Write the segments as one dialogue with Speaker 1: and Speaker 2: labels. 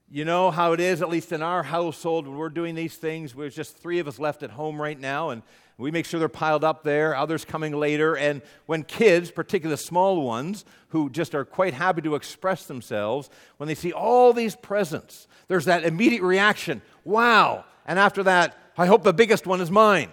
Speaker 1: You know how it is, at least in our household, when we're doing these things, there's just 3 of us left at home right now, and we make sure they're piled up there, others coming later. And when kids, particularly the small ones, who just are quite happy to express themselves, when they see all these presents, there's that immediate reaction, wow. And after that, I hope the biggest one is mine.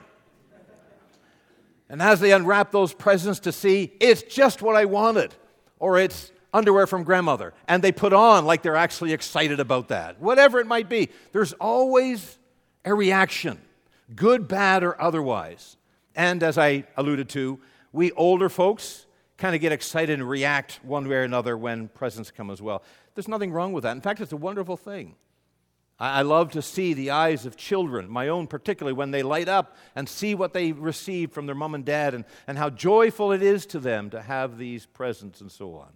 Speaker 1: And as they unwrap those presents to see, it's just what I wanted, or it's underwear from grandmother, and they put on like they're actually excited about that. Whatever it might be, there's always a reaction, good, bad, or otherwise. And as I alluded to, we older folks kind of get excited and react one way or another when presents come as well. There's nothing wrong with that. In fact, it's a wonderful thing. I love to see the eyes of children, my own particularly, when they light up and see what they received from their mom and dad and how joyful it is to them to have these presents and so on.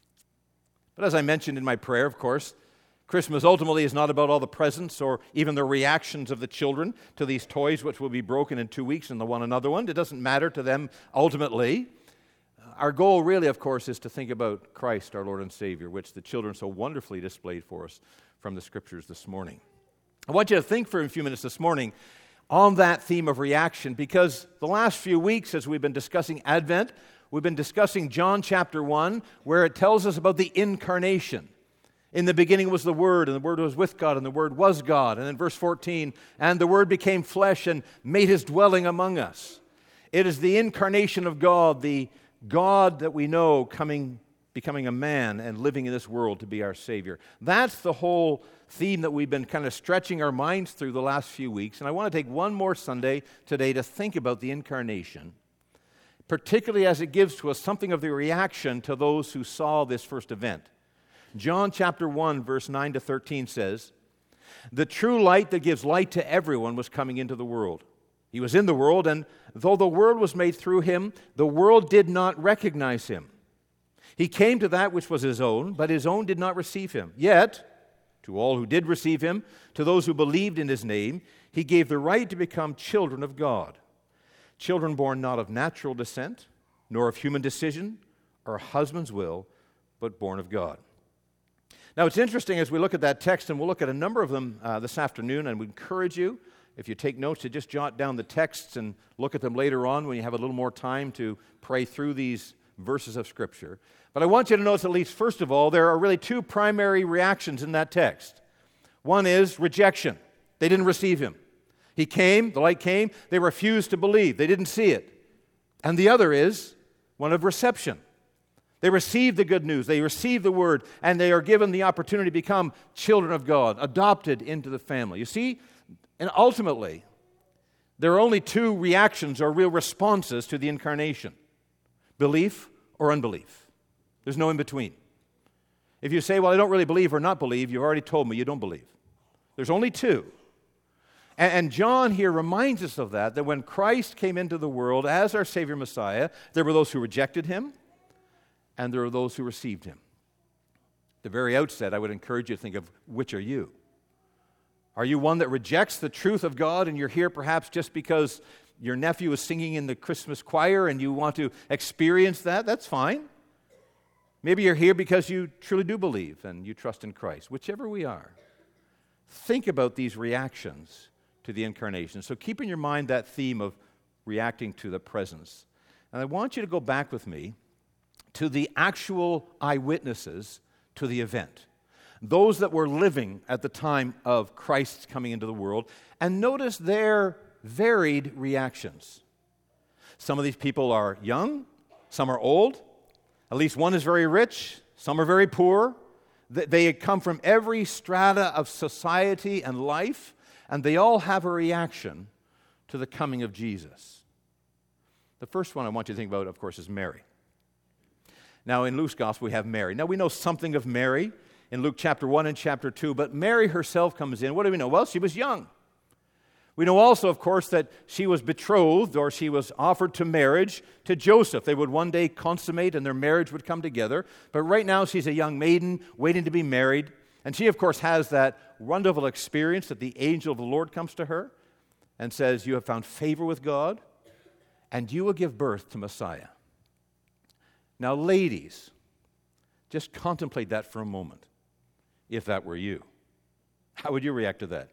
Speaker 1: But as I mentioned in my prayer, of course, Christmas ultimately is not about all the presents or even the reactions of the children to these toys, which will be broken in 2 weeks and the one another one. It doesn't matter to them ultimately. Our goal really, of course, is to think about Christ, our Lord and Savior, which the children so wonderfully displayed for us from the Scriptures this morning. I want you to think for a few minutes this morning on that theme of reaction, because the last few weeks, as we've been discussing Advent, we've been discussing John chapter 1, where it tells us about the incarnation. In the beginning was the Word, and the Word was with God, and the Word was God. And in verse 14, and the Word became flesh and made His dwelling among us. It is the incarnation of God, the God that we know becoming a man and living in this world to be our Savior. That's the whole theme that we've been kind of stretching our minds through the last few weeks. And I want to take one more Sunday today to think about the incarnation, particularly as it gives to us something of the reaction to those who saw this first event. John chapter 1, verse 9 to 13 says, "The true light that gives light to everyone was coming into the world. He was in the world, and though the world was made through him, the world did not recognize him. He came to that which was his own, but his own did not receive him. Yet, to all who did receive him, to those who believed in his name, he gave the right to become children of God. Children born not of natural descent, nor of human decision, or husband's will, but born of God." Now, it's interesting as we look at that text, and we'll look at a number of them this afternoon, and we encourage you, if you take notes, to just jot down the texts and look at them later on when you have a little more time to pray through these verses of Scripture. But I want you to notice, at least first of all, there are really 2 primary reactions in that text. One is rejection. They didn't receive him. He came, the light came, they refused to believe. They didn't see it. And the other is one of reception. They received the good news, they received the word, and they are given the opportunity to become children of God, adopted into the family. You see, and ultimately, there are only 2 reactions or real responses to the incarnation: belief or unbelief. There's no in between. If you say, well, I don't really believe or not believe, you've already told me you don't believe. There's only 2. And John here reminds us of that when Christ came into the world as our Savior Messiah, there were those who rejected him, and there are those who received him. At the very outset, I would encourage you to think of, which are you? Are you one that rejects the truth of God, and you're here perhaps just because your nephew is singing in the Christmas choir and you want to experience that? That's fine. Maybe you're here because you truly do believe and you trust in Christ. Whichever we are, think about these reactions to the incarnation. So keep in your mind that theme of reacting to the presence. And I want you to go back with me to the actual eyewitnesses to the event, those that were living at the time of Christ's coming into the world, and notice their varied reactions. Some of these people are young, some are old, at least one is very rich, some are very poor. They had come from every strata of society and life, and they all have a reaction to the coming of Jesus. The first one I want you to think about, of course, is Mary. Now, in Luke's gospel, we have Mary. Now, we know something of Mary in Luke chapter 1 and chapter 2, but Mary herself comes in. What do we know? Well, she was young. We know also, of course, that she was betrothed, or she was offered to marriage to Joseph. They would one day consummate and their marriage would come together. But right now she's a young maiden waiting to be married. And she, of course, has that wonderful experience that the angel of the Lord comes to her and says, "You have found favor with God, and you will give birth to Messiah." Now, ladies, just contemplate that for a moment, if that were you. How would you react to that?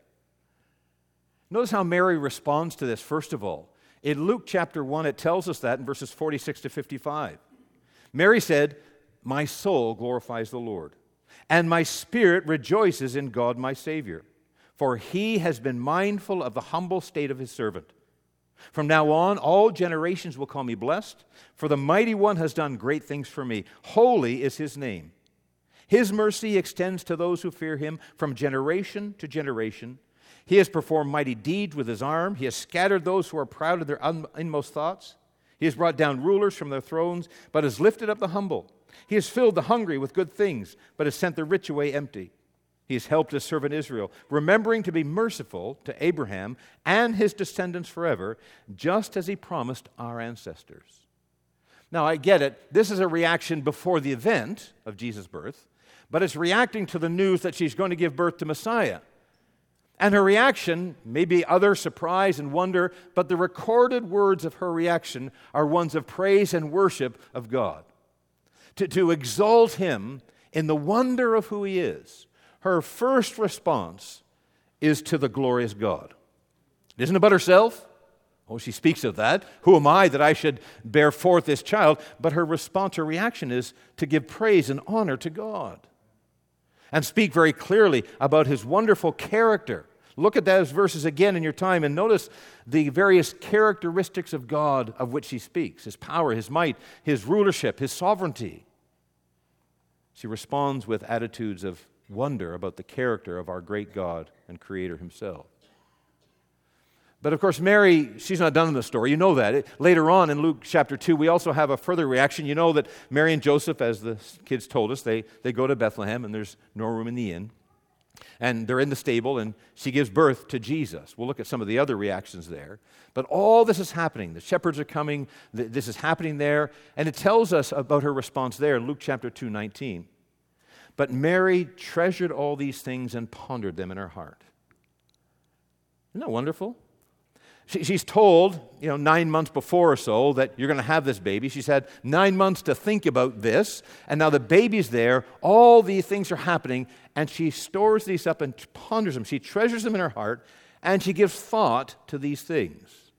Speaker 1: Notice how Mary responds to this, first of all. In Luke chapter 1, it tells us that in verses 46 to 55. Mary said, "My soul glorifies the Lord, and my spirit rejoices in God my Savior, for he has been mindful of the humble state of his servant. From now on, all generations will call me blessed, for the Mighty One has done great things for me. Holy is his name. His mercy extends to those who fear him from generation to generation. He has performed mighty deeds with his arm. He has scattered those who are proud of their inmost thoughts. He has brought down rulers from their thrones, but has lifted up the humble. He has filled the hungry with good things, but has sent the rich away empty. He has helped his servant Israel, remembering to be merciful to Abraham and his descendants forever, just as he promised our ancestors." Now, I get it. This is a reaction before the event of Jesus' birth, but it's reacting to the news that she's going to give birth to Messiah. And her reaction may be utter surprise and wonder, but the recorded words of her reaction are ones of praise and worship of God. To exalt him in the wonder of who he is. Her first response is to the glorious God. It isn't about herself. Oh, she speaks of that. Who am I that I should bear forth this child? But her response, her reaction is to give praise and honor to God. And speak very clearly about his wonderful character. Look at those verses again in your time and notice the various characteristics of God of which he speaks. His power, his might, his rulership, his sovereignty. She responds with attitudes of wonder about the character of our great God and Creator himself. But of course, Mary, she's not done in the story. You know that. Later on in Luke chapter 2, we also have a further reaction. You know that Mary and Joseph, as the kids told us, they go to Bethlehem and there's no room in the inn. And they're in the stable and she gives birth to Jesus. We'll look at some of the other reactions there. But all this is happening. The shepherds are coming. This is happening there. And it tells us about her response there in Luke chapter 2:19. But Mary treasured all these things and pondered them in her heart. Isn't that wonderful? She's told, 9 months before or so that you're going to have this baby. She's had 9 months to think about this, and now the baby's there. All these things are happening, and she stores these up and ponders them. She treasures them in her heart, and she gives thought to these things.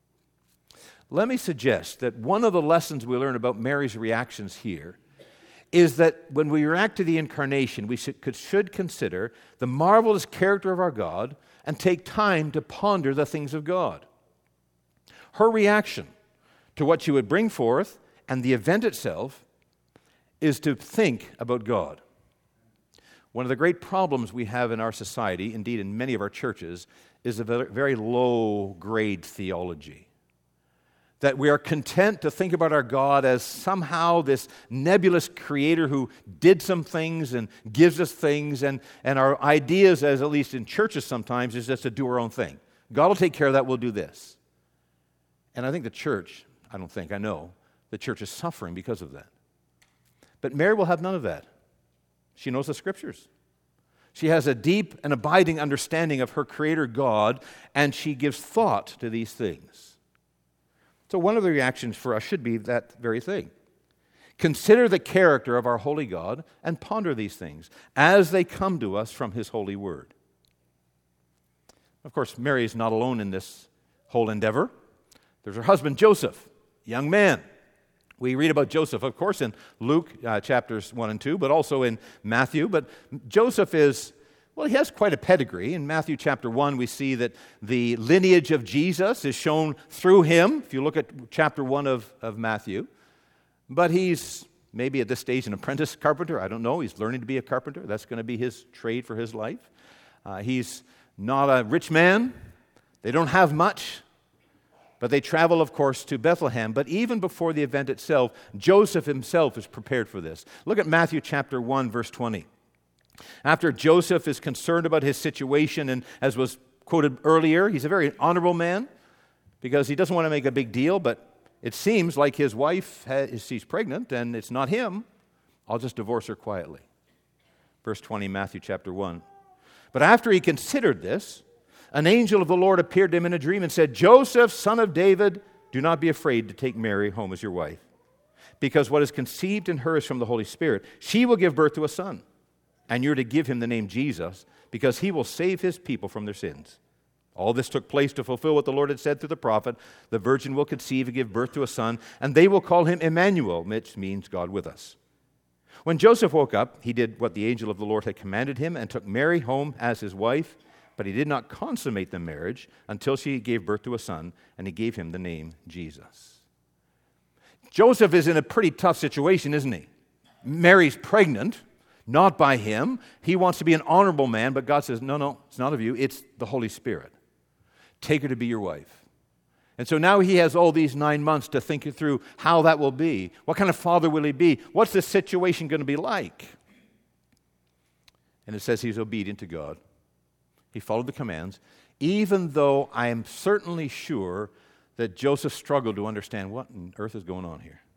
Speaker 1: Let me suggest that one of the lessons we learn about Mary's reactions here is that when we react to the incarnation, we should consider the marvelous character of our God and take time to ponder the things of God. Her reaction to what she would bring forth and the event itself is to think about God. One of the great problems we have in our society, indeed in many of our churches, is a very low-grade theology. That we are content to think about our God as somehow this nebulous creator who did some things and gives us things, and our ideas, as at least in churches sometimes, is just to do our own thing. God will take care of that, we'll do this. And I think I know, the church is suffering because of that. But Mary will have none of that. She knows the Scriptures. She has a deep and abiding understanding of her Creator God, and she gives thought to these things. So one of the reactions for us should be that very thing. Consider the character of our holy God and ponder these things as they come to us from his holy word. Of course, Mary is not alone in this whole endeavor. There's her husband, Joseph, young man. We read about Joseph, of course, in Luke chapters 1 and 2, but also in Matthew. But Joseph he has quite a pedigree. In Matthew chapter 1, we see that the lineage of Jesus is shown through him, if you look at chapter 1 of Matthew. But he's maybe at this stage an apprentice carpenter. I don't know. He's learning to be a carpenter. That's going to be his trade for his life. He's not a rich man. They don't have much. But they travel, of course, to Bethlehem. But even before the event itself, Joseph himself is prepared for this. Look at Matthew chapter 1, verse 20. After Joseph is concerned about his situation, and as was quoted earlier, he's a very honorable man because he doesn't want to make a big deal, but it seems like his wife, she's pregnant, and it's not him. I'll just divorce her quietly. Verse 20, Matthew chapter 1. But after he considered this, an angel of the Lord appeared to him in a dream and said, "Joseph, son of David, do not be afraid to take Mary home as your wife, because what is conceived in her is from the Holy Spirit. She will give birth to a son, and you're to give him the name Jesus, because he will save his people from their sins. All this took place to fulfill what the Lord had said through the prophet. The virgin will conceive and give birth to a son, and they will call him Emmanuel, which means God with us. When Joseph woke up, he did what the angel of the Lord had commanded him and took Mary home as his wife, but he did not consummate the marriage until she gave birth to a son, and he gave him the name Jesus. Joseph is in a pretty tough situation, isn't he? Mary's pregnant, not by him. He wants to be an honorable man, but God says, no, it's not of you, it's the Holy Spirit. Take her to be your wife. And so now he has all these 9 months to think through how that will be. What kind of father will he be? What's the situation going to be like? And it says he's obedient to God. He followed the commands, even though I am certainly sure that Joseph struggled to understand what on earth is going on here.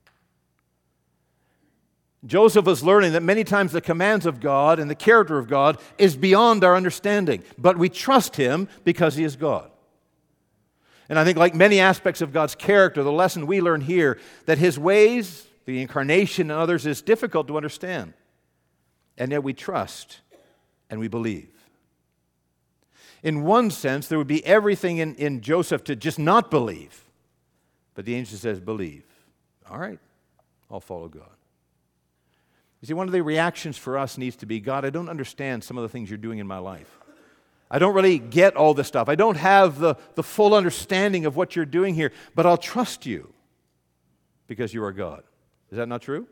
Speaker 1: Joseph was learning that many times the commands of God and the character of God is beyond our understanding, but we trust him because he is God. And I think like many aspects of God's character, the lesson we learn here, that his ways, the incarnation and others, is difficult to understand. And yet we trust and we believe. In one sense, there would be everything in Joseph to just not believe. But the angel says, believe. All right, I'll follow God. You see, one of the reactions for us needs to be, God, I don't understand some of the things you're doing in my life. I don't really get all this stuff. I don't have the full understanding of what you're doing here, but I'll trust you because you are God. Is that not true?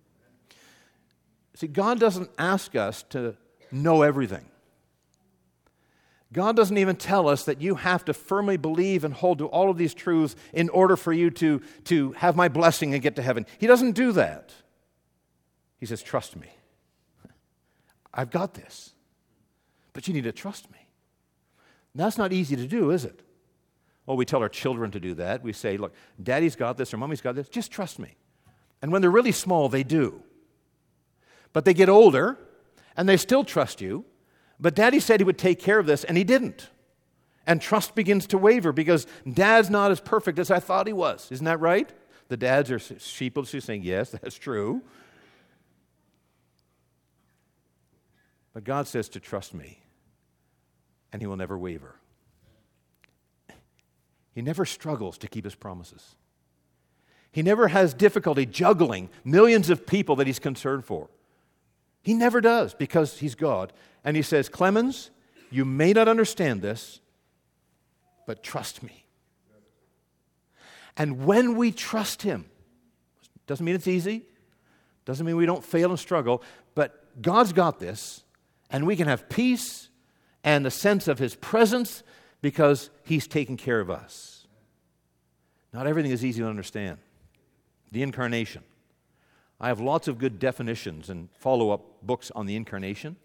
Speaker 1: See, God doesn't ask us to know everything. God doesn't even tell us that you have to firmly believe and hold to all of these truths in order for you to have my blessing and get to heaven. He doesn't do that. He says, trust me. I've got this. But you need to trust me. And that's not easy to do, is it? Well, we tell our children to do that. We say, look, daddy's got this or mommy's got this. Just trust me. And when they're really small, they do. But they get older, and they still trust you. But daddy said he would take care of this, and he didn't. And trust begins to waver because dad's not as perfect as I thought he was. Isn't that right? The dads are sheepishly saying, yes, that's true. But God says to trust me, and he will never waver. He never struggles to keep his promises. He never has difficulty juggling millions of people that he's concerned for. He never does because he's God. And he says, Clemens, you may not understand this, but trust me. And when we trust him, doesn't mean it's easy, doesn't mean we don't fail and struggle, but God's got this, and we can have peace and a sense of his presence because he's taking care of us. Not everything is easy to understand. The incarnation. I have lots of good definitions and follow-up books on the incarnation,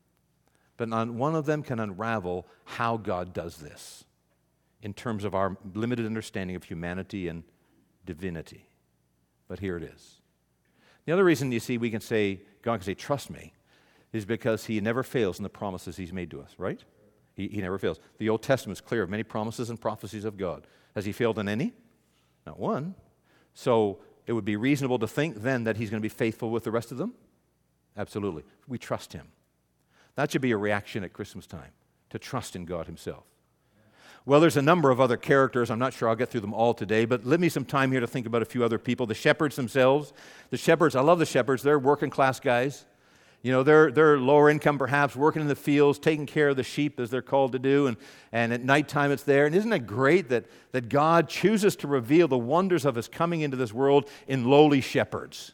Speaker 1: but not one of them can unravel how God does this in terms of our limited understanding of humanity and divinity. But here it is. The other reason, you see, we can say, God can say, trust me, is because he never fails in the promises he's made to us, right? He never fails. The Old Testament is clear of many promises and prophecies of God. Has he failed in any? Not one. So it would be reasonable to think then that he's going to be faithful with the rest of them? Absolutely. We trust him. That should be a reaction at Christmas time, to trust in God himself. Well, there's a number of other characters. I'm not sure I'll get through them all today, but let me some time here to think about a few other people. The shepherds themselves. The shepherds, I love the shepherds. They're working class guys. You know, they're lower income perhaps, working in the fields, taking care of the sheep as they're called to do, and at nighttime it's there. And isn't it great that God chooses to reveal the wonders of his coming into this world in lowly shepherds?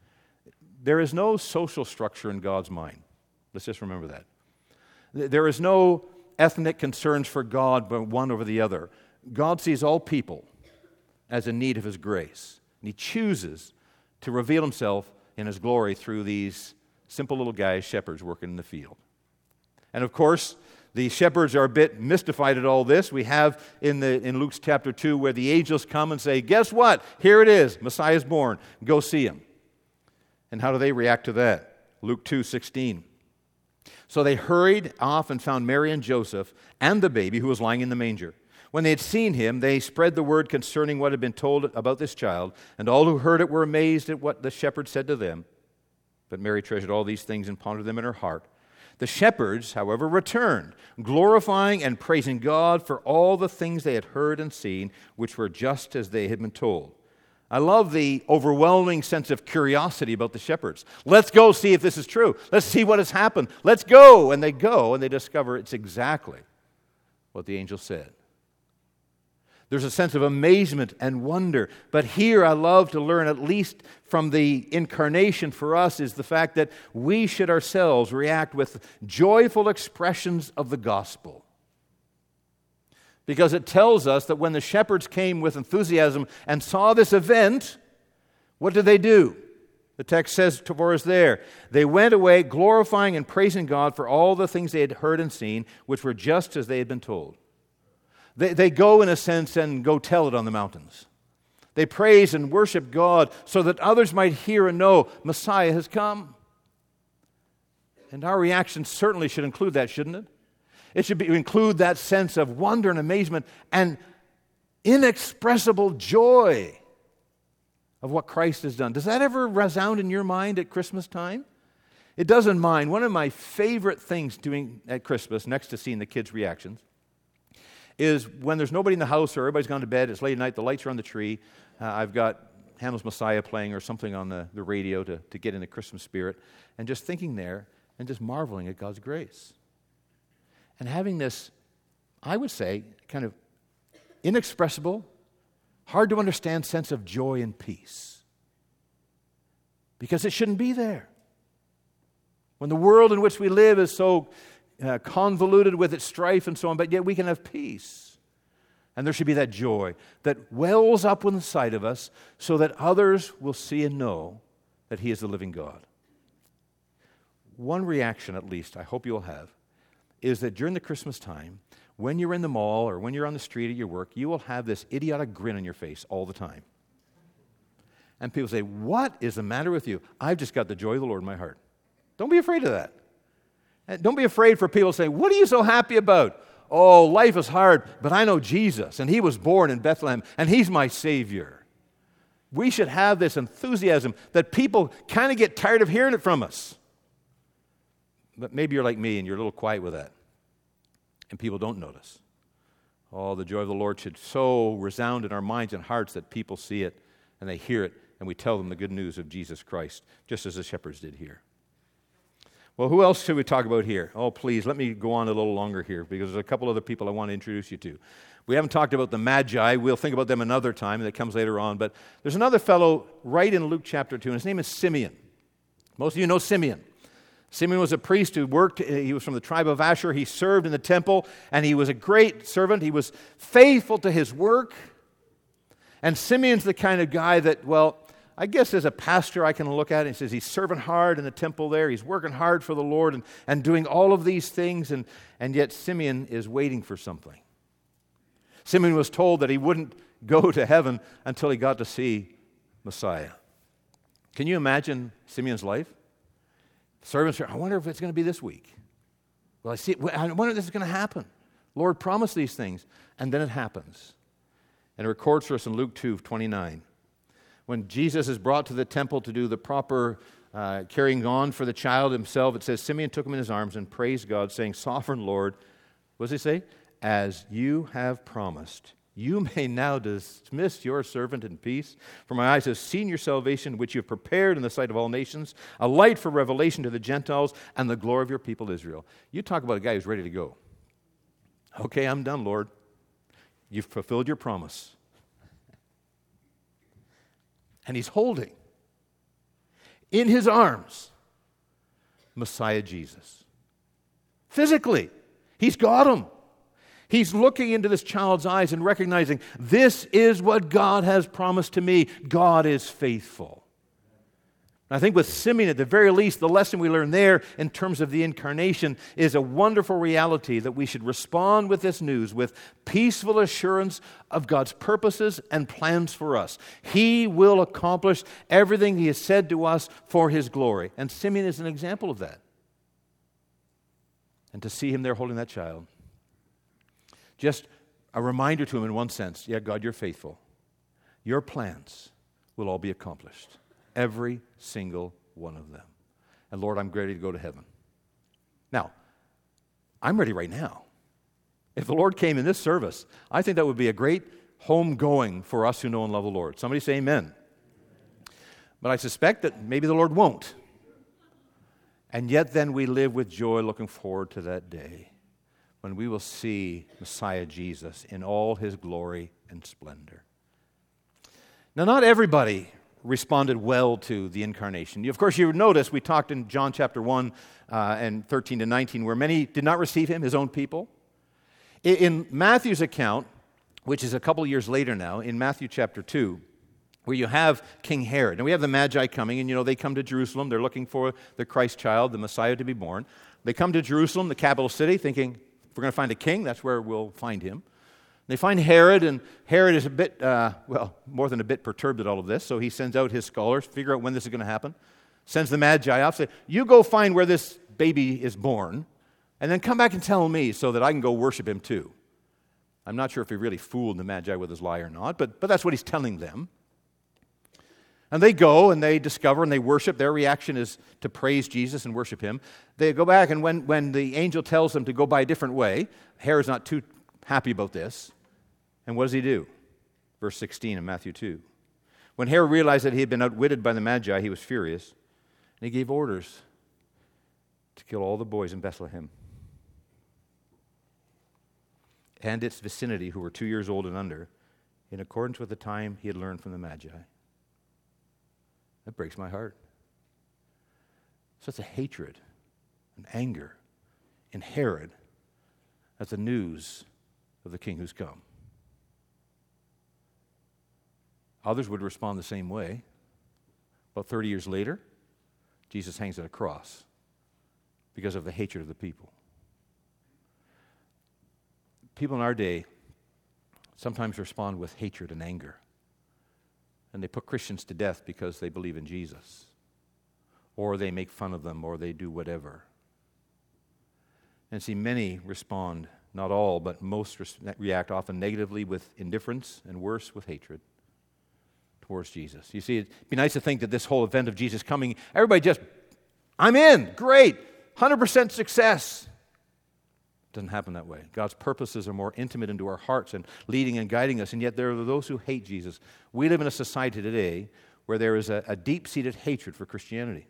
Speaker 1: There is no social structure in God's mind. Let's just remember that. There is no ethnic concerns for God, but one over the other. God sees all people as in need of his grace, and he chooses to reveal himself in his glory through these simple little guys, shepherds working in the field. And of course, the shepherds are a bit mystified at all this. We have in Luke's chapter 2 where the angels come and say, guess what? Here it is. Messiah is born. Go see him. And how do they react to that? Luke 2:16. So they hurried off and found Mary and Joseph and the baby who was lying in the manger. When they had seen him, they spread the word concerning what had been told about this child, and all who heard it were amazed at what the shepherds said to them. But Mary treasured all these things and pondered them in her heart. The shepherds, however, returned, glorifying and praising God for all the things they had heard and seen, which were just as they had been told. I love the overwhelming sense of curiosity about the shepherds. Let's go see if this is true. Let's see what has happened. Let's go. And they go, and they discover it's exactly what the angel said. There's a sense of amazement and wonder. But here I love to learn, at least from the incarnation for us, is the fact that we should ourselves react with joyful expressions of the gospel. Because it tells us that when the shepherds came with enthusiasm and saw this event, what did they do? The text says for us there, they went away glorifying and praising God for all the things they had heard and seen, which were just as they had been told. They go, in a sense, and go tell it on the mountains. They praise and worship God so that others might hear and know Messiah has come. And our reaction certainly should include that, shouldn't it? It should include that sense of wonder and amazement and inexpressible joy of what Christ has done. Does that ever resound in your mind at Christmas time? It does in mine. One of my favorite things doing at Christmas, next to seeing the kids' reactions, is when there's nobody in the house or everybody's gone to bed, it's late at night, the lights are on the tree, I've got Handel's Messiah playing or something on the radio to get in the Christmas spirit, and just thinking there and just marveling at God's grace. And having this, I would say, kind of inexpressible, hard to understand sense of joy and peace. Because it shouldn't be there. When the world in which we live is so convoluted with its strife and so on, but yet we can have peace. And there should be that joy that wells up in the sight of us so that others will see and know that He is the living God. One reaction, at least, I hope you'll have, is that during the Christmas time, when you're in the mall or when you're on the street at your work, you will have this idiotic grin on your face all the time. And people say, "What is the matter with you?" I've just got the joy of the Lord in my heart. Don't be afraid of that. And don't be afraid for people to say, "What are you so happy about?" "Oh, life is hard, but I know Jesus, and He was born in Bethlehem, and He's my Savior." We should have this enthusiasm that people kind of get tired of hearing it from us. But maybe you're like me, and you're a little quiet with that, and people don't notice. Oh, the joy of the Lord should so resound in our minds and hearts that people see it, and they hear it, and we tell them the good news of Jesus Christ, just as the shepherds did here. Well, who else should we talk about here? Oh, please, let me go on a little longer here, because there's a couple other people I want to introduce you to. We haven't talked about the Magi. We'll think about them another time, and that comes later on. But there's another fellow right in Luke chapter 2, and his name is Simeon. Most of you know Simeon. Simeon was a priest who worked. He was from the tribe of Asher. He served in the temple, and he was a great servant. He was faithful to his work. And Simeon's the kind of guy that, well, I guess as a pastor I can look at it and says he's serving hard in the temple there. He's working hard for the Lord and doing all of these things, and yet Simeon is waiting for something. Simeon was told that he wouldn't go to heaven until he got to see Messiah. Can you imagine Simeon's life? Servants are, I wonder if it's going to be this week. Well, I wonder if this is going to happen. Lord promised these things, and then it happens. And it records for us in Luke 2:29. When Jesus is brought to the temple to do the proper carrying on for the child himself, it says, Simeon took him in his arms and praised God, saying, Sovereign Lord, what does he say? As you have promised, you may now dismiss your servant in peace. For my eyes have seen your salvation, which you have prepared in the sight of all nations, a light for revelation to the Gentiles and the glory of your people Israel. You talk about a guy who's ready to go. Okay, I'm done, Lord. You've fulfilled your promise. And he's holding in his arms Messiah Jesus. Physically, he's got him. He's looking into this child's eyes and recognizing this is what God has promised to me. God is faithful. I think with Simeon, at the very least, the lesson we learn there in terms of the incarnation is a wonderful reality that we should respond with this news with peaceful assurance of God's purposes and plans for us. He will accomplish everything He has said to us for His glory. And Simeon is an example of that. And to see him there holding that child, just a reminder to him in one sense, yeah, God, you're faithful. Your plans will all be accomplished. Every single one of them. And Lord, I'm ready to go to heaven. Now, I'm ready right now. If the Lord came in this service, I think that would be a great home going for us who know and love the Lord. Somebody say amen. But I suspect that maybe the Lord won't. And yet then we live with joy looking forward to that day when we will see Messiah Jesus in all his glory and splendor. Now, not everybody responded well to the incarnation. Of course, you notice we talked in John chapter 1 and 13 to 19 where many did not receive him, his own people. In Matthew's account, which is a couple years later now, in Matthew chapter 2, where you have King Herod. And we have the Magi coming, and they come to Jerusalem. They're looking for the Christ child, the Messiah to be born. They come to Jerusalem, the capital city, thinking, if we're going to find a king, that's where we'll find him. They find Herod, and Herod is a bit, more than a bit perturbed at all of this, so he sends out his scholars, figure out when this is going to happen, sends the Magi off, say, you go find where this baby is born, and then come back and tell me so that I can go worship him too. I'm not sure if he really fooled the Magi with his lie or not, but that's what he's telling them. And they go and they discover and they worship. Their reaction is to praise Jesus and worship him. They go back, and when the angel tells them to go by a different way, Herod's not too happy about this. And what does he do? Verse 16 in Matthew 2. When Herod realized that he had been outwitted by the Magi, he was furious, and he gave orders to kill all the boys in Bethlehem and its vicinity who were 2 years old and under, in accordance with the time he had learned from the Magi. That breaks my heart. Such a hatred and anger in Herod at the news of the king who's come. Others would respond the same way. About 30 years later, Jesus hangs at a cross because of the hatred of the people. People in our day sometimes respond with hatred and anger. And they put Christians to death because they believe in Jesus. Or they make fun of them, or they do whatever. And see, many respond, not all, but most react often negatively with indifference and worse with hatred towards Jesus. You see, it'd be nice to think that this whole event of Jesus coming, everybody just, I'm in, great, 100% success. It doesn't happen that way. God's purposes are more intimate into our hearts and leading and guiding us, and yet there are those who hate Jesus. We live in a society today where there is a deep-seated hatred for Christianity.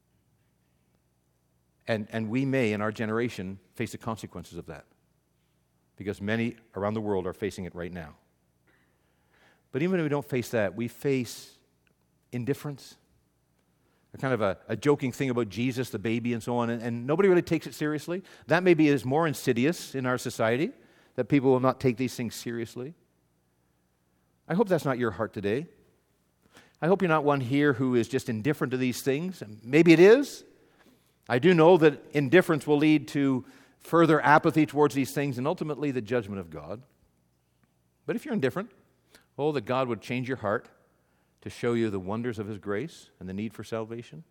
Speaker 1: And we may, in our generation, face the consequences of that because many around the world are facing it right now. But even if we don't face that, we face indifference, a kind of a joking thing about Jesus, the baby, and so on, and nobody really takes it seriously. That maybe is more insidious in our society, that people will not take these things seriously. I hope that's not your heart today. I hope you're not one here who is just indifferent to these things. Maybe it is. I do know that indifference will lead to further apathy towards these things and ultimately the judgment of God. But if you're indifferent, that God would change your heart to show you the wonders of his grace and the need for salvation.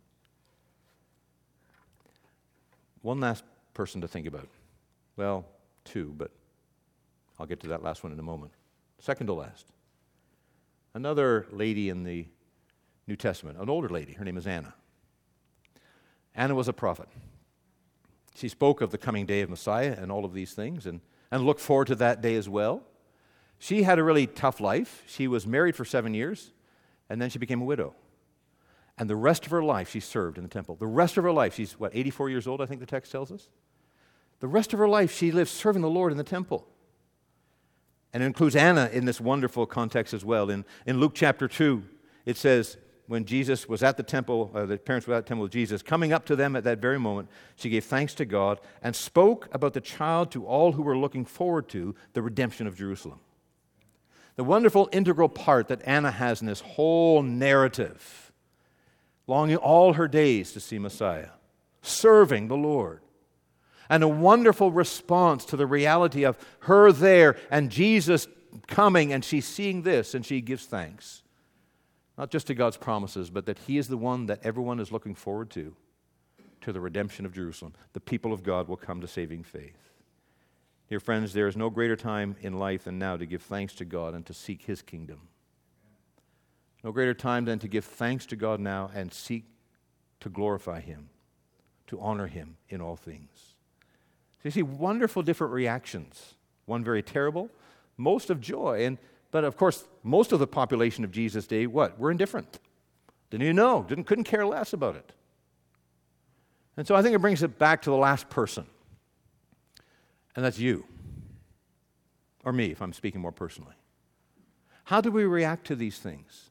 Speaker 1: One last person to think about. Well, two, but I'll get to that last one in a moment. Second to last. Another lady in the New Testament, an older lady. Her name is Anna. Anna was a prophet. She spoke of the coming day of Messiah and all of these things and looked forward to that day as well. She had a really tough life. She was married for 7 years, and then she became a widow. And the rest of her life, she served in the temple. The rest of her life, she's, 84 years old, I think the text tells us? The rest of her life, she lived serving the Lord in the temple. And it includes Anna in this wonderful context as well. In Luke chapter 2, it says, when Jesus was at the temple, the parents were at the temple with Jesus, coming up to them at that very moment, she gave thanks to God and spoke about the child to all who were looking forward to the redemption of Jerusalem. The wonderful integral part that Anna has in this whole narrative, longing all her days to see Messiah, serving the Lord, and a wonderful response to the reality of her there and Jesus coming, and she's seeing this, and she gives thanks. Not just to God's promises, but that he is the one that everyone is looking forward to the redemption of Jerusalem. The people of God will come to saving faith. Dear friends, there is no greater time in life than now to give thanks to God and to seek his kingdom. No greater time than to give thanks to God now and seek to glorify him, to honor him in all things. So you see wonderful different reactions. One very terrible, most of joy. But of course, most of the population of Jesus' day, what? Were indifferent. Didn't even know, couldn't care less about it. And so I think it brings it back to the last person. And that's you. Or me, if I'm speaking more personally. How do we react to these things?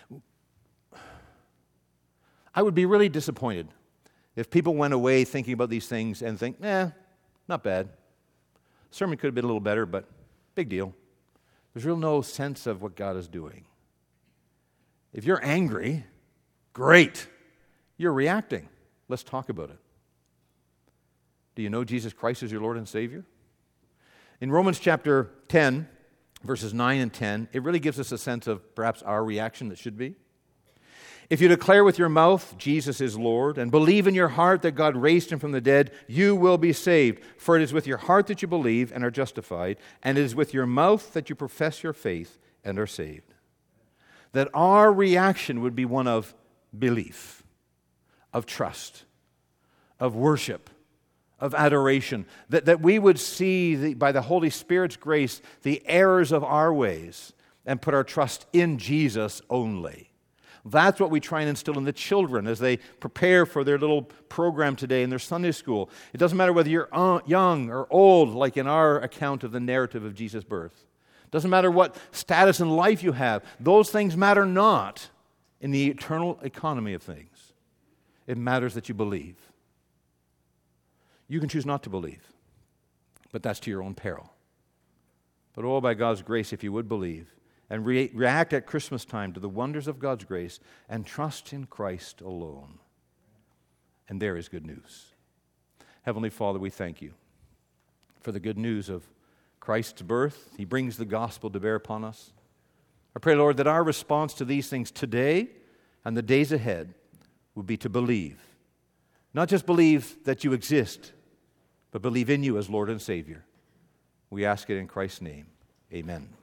Speaker 1: I would be really disappointed if people went away thinking about these things and think, not bad. Sermon could have been a little better, but big deal. There's really no sense of what God is doing. If you're angry, great. You're reacting. Let's talk about it. Do you know Jesus Christ as your Lord and Savior? In Romans chapter 10, verses 9 and 10, it really gives us a sense of perhaps our reaction that should be. If you declare with your mouth Jesus is Lord and believe in your heart that God raised him from the dead, you will be saved. For it is with your heart that you believe and are justified, and it is with your mouth that you profess your faith and are saved. That our reaction would be one of belief, of trust, of worship, of adoration, that we would see, by the Holy Spirit's grace, the errors of our ways and put our trust in Jesus only. That's what we try and instill in the children as they prepare for their little program today in their Sunday school. It doesn't matter whether you're young or old, like in our account of the narrative of Jesus' birth. It doesn't matter what status in life you have. Those things matter not in the eternal economy of things. It matters that you believe. You can choose not to believe, but that's to your own peril. But oh, by God's grace, if you would believe and react at Christmas time to the wonders of God's grace and trust in Christ alone. And there is good news. Heavenly Father, we thank you for the good news of Christ's birth. He brings the gospel to bear upon us. I pray, Lord, that our response to these things today and the days ahead would be to believe. Not just believe that you exist, but believe in you as Lord and Savior. We ask it in Christ's name. Amen.